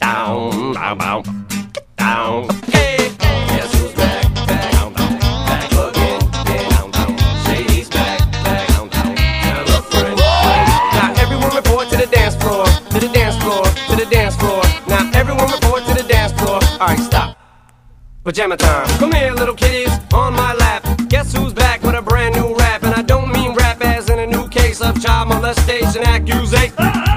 down, down, down, down. Hey, guess who's back, back, down, down, back again, yeah, down, down. Shady's back, back, down, down. Tell a friend. Now everyone report to the dance floor, to the dance floor, to the dance floor. Now everyone report to the dance floor. All right, stop. Pajama time. Come here, little kitties, on my lap. Guess who's back with a brand new rap? And I don't mean rap as in a new case of child molestation accusation.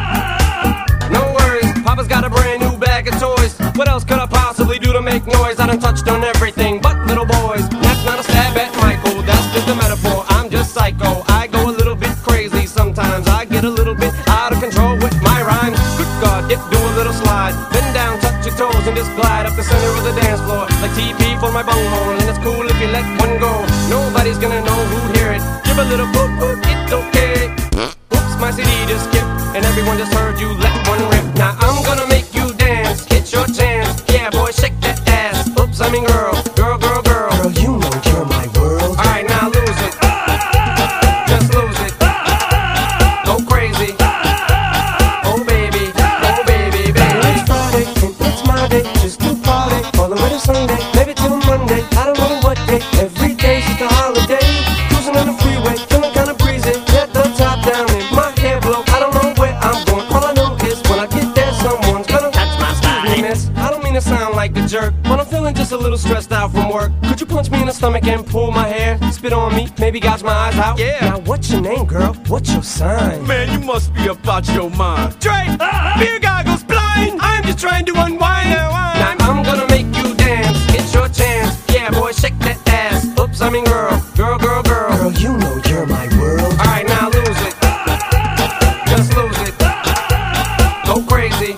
No worries, Papa's got a brand new bag of toys. What else could I possibly do to make noise? I done touched on everything but little boys. That's not a stab at Michael, that's just a metaphor. I'm just psycho, I go a little bit crazy sometimes. I get a little bit out of control with my rhymes. Good God, do a little slide. Bend down, touch your toes and just glide up the center of the dance floor. Like TP for my bunghole, and it's cool if you let one go. Nobody's gonna know who'd hear it. Give a little boop, boop, it's okay. Oops, my CD just skipped, and everyone just heard you let one rip. Now I'm gonna make you dance, it's your chance. Yeah, boy, shake that ass. Oops, I mean girl, girl, girl, girl. Girl, you know you're my world. Alright, now lose it. Just lose it. Go crazy. Oh baby, baby. It's Friday, and it's my day. Just to party, all the way to Sunday. Maybe till Monday, I don't know what day. Every day's just a holiday. Cruising on the freeway, feeling kinda breezy. Get the top down and my hair blow. I don't know where I'm going, all I know is when I get there, someone's gonna touch my spine. I don't mean to sound like a jerk, but I'm feeling just a little stressed out from work. Could you punch me in the stomach and pull my hair? Spit on me, maybe gouge my eyes out? Yeah. Now what's your name, girl? What's your sign? Man, you must be about your mind. Dre, beer goggles blind. I'm just trying to unwind. Now I'm gonna make you dance. It's your chance. Yeah, boy, shake that ass. Oops, I mean girl, girl, girl, girl. Girl, you know you're my world. All right, now lose it. Just lose it. Go crazy.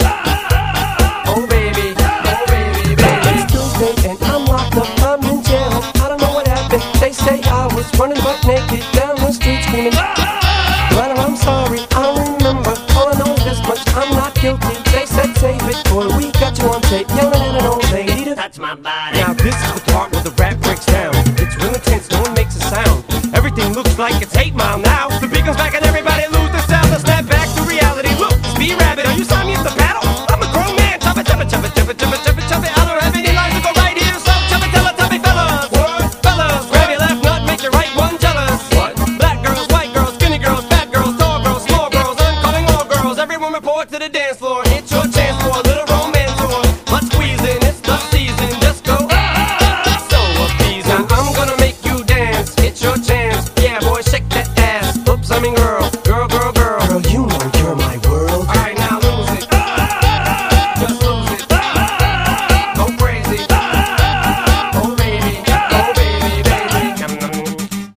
Oh baby, baby. It's Tuesday and I'm locked up, I'm in jail. I don't know what happened. They say I was running butt naked down the street screaming. Well, I'm sorry, I don't remember. All I know is this much, I'm not guilty. They said save it for a week, got you on tape, yelling at an old lady to Touch my body. Now this is the part where the rap breaks down. It's real intense, no one makes a sound. Everything looks like it's 8 Mile now. The beat comes back and everybody lose their sound. Let's snap back to reality. Look, Speed Rabbit, are you signing me up to battle? I'm a grown man, chop it. I don't have any lines to go right here, so tell me, fellas. What? Fellas, grab your left nut, make your right one jealous. What? Black girls, white girls, skinny girls, fat girls, tall girls, small girls. I'm calling all girls. Everyone report to the dance floor. It's your chance for a little